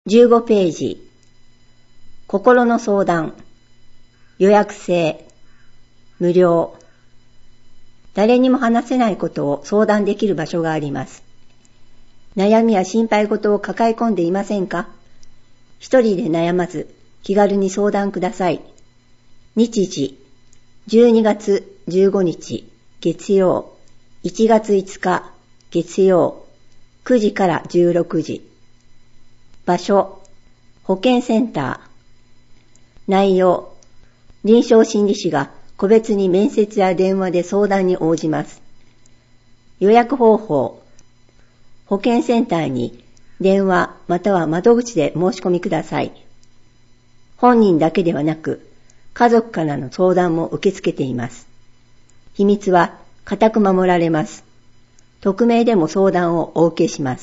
15ページ。心の相談。予約制。無料。誰にも話せないことを相談できる場所があります。悩みや心配事を抱え込んでいませんか？一人で悩まず気軽に相談ください。日時、12月15日月曜、1月5日月曜、9時から16時。場所、保健センター。内容、臨床心理士が個別に面接や電話で相談に応じます。予約方法、保健センターに電話または窓口で申し込みください。本人だけではなく、家族からの相談も受け付けています。秘密は固く守られます。匿名でも相談をお受けします。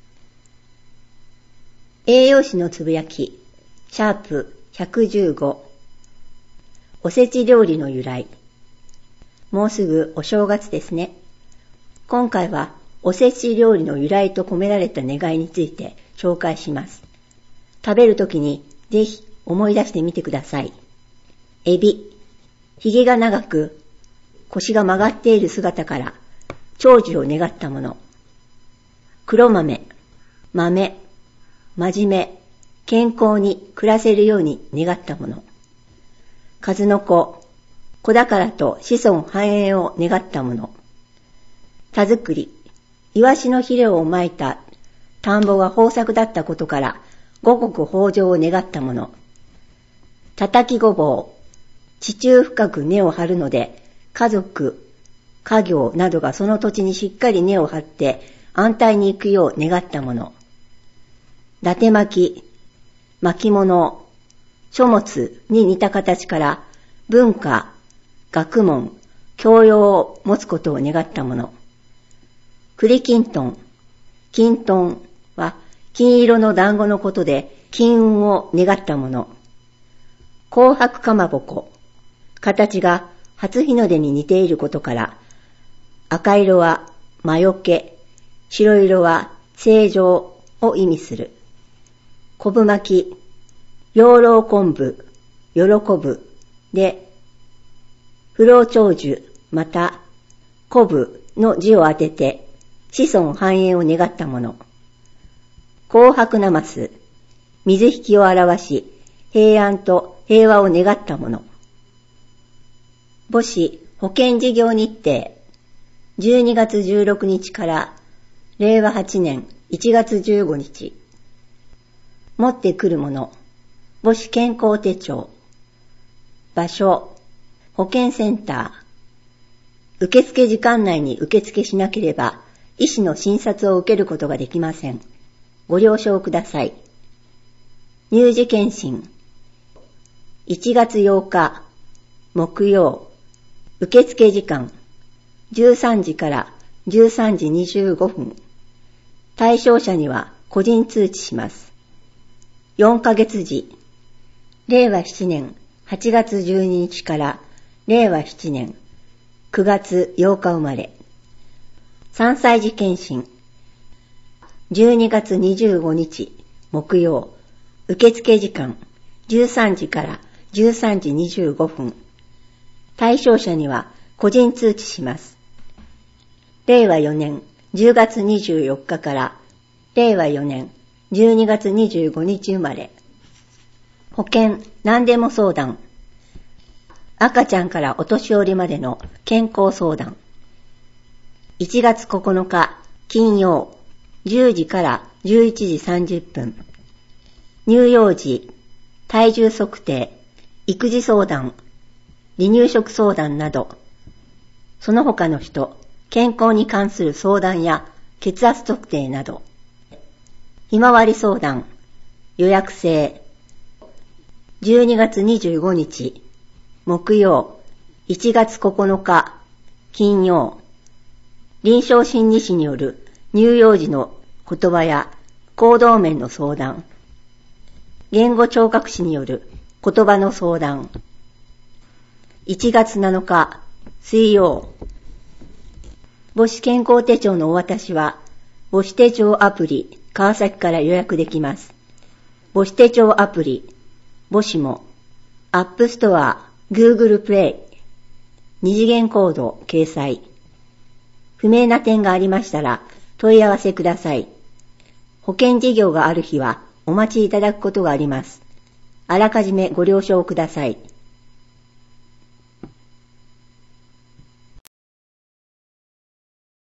栄養士のつぶやき、#115。おせち料理の由来。もうすぐお正月ですね。今回はおせち料理の由来と込められた願いについて紹介します。食べるときにぜひ思い出してみてください。エビ、ひげが長く腰が曲がっている姿から長寿を願ったもの。黒豆、豆、真面目、健康に暮らせるように願ったもの。数の子、子宝と子孫繁栄を願ったもの。田作り、イワシの肥料をまいた田んぼが豊作だったことから五穀豊穣を願ったもの。叩きごぼう、地中深く根を張るので家族、家業などがその土地にしっかり根を張って安泰に行くよう願ったもの。伊達巻き、巻物、書物に似た形から文化、学問、教養を持つことを願ったもの。栗きんとん、金豚は金色の団子のことで金運を願ったもの。紅白かまぼこ、形が初日の出に似ていることから赤色は魔除け、白色は清浄を意味する。昆布巻き、養老昆布、喜ぶで、不老長寿また昆布の字を当てて子孫繁栄を願ったもの。紅白なます、水引きを表し平安と平和を願ったもの。母子保健事業日程、12月16日から令和8年1月15日。持ってくるもの、母子健康手帳。場所、保健センター。受付時間内に受付しなければ、医師の診察を受けることができません。ご了承ください。乳児検診。1月8日、木曜。受付時間、13時から13時25分。対象者には個人通知します。4ヶ月時、令和7年8月12日から令和7年9月8日生まれ。3歳児検診、12月25日木曜、受付時間13時から13時25分。対象者には個人通知します。令和4年10月24日から令和4年12月25日生まれ。保健何でも相談。赤ちゃんからお年寄りまでの健康相談。1月9日金曜10時から11時30分。乳幼児、体重測定、育児相談、離乳食相談など、その他の人、健康に関する相談や血圧測定など。ひまわり相談、予約制。12月25日、木曜、1月9日、金曜。臨床心理士による乳幼児の言葉や行動面の相談。言語聴覚士による言葉の相談。1月7日、水曜。母子健康手帳のお渡しは、母子手帳アプリ、川崎から予約できます。 母子手帳アプリ、母子も、アップストア、Google プレイ、二次元コード掲載。不明な点がありましたら問い合わせください。保険事業がある日はお待ちいただくことがあります。あらかじめご了承ください。